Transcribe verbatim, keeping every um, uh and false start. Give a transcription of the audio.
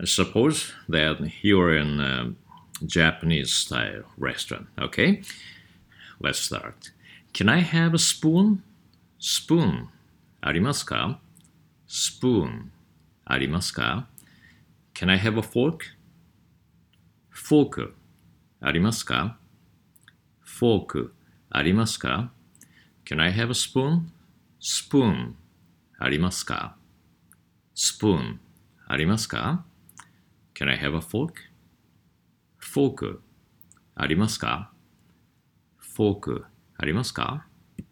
Suppose that you're in a Japanese style restaurant, okay? Let's start. Can I have a spoon? Spoon. ありますか? Spoon. ありますか? Can I have a fork? Fork. ありますか? Fork. ありますか? Can I have a spoon? Spoon. ありますか? Spoon. ありますか? Can I have a fork? Fork. ありますか? Fork. ありますか?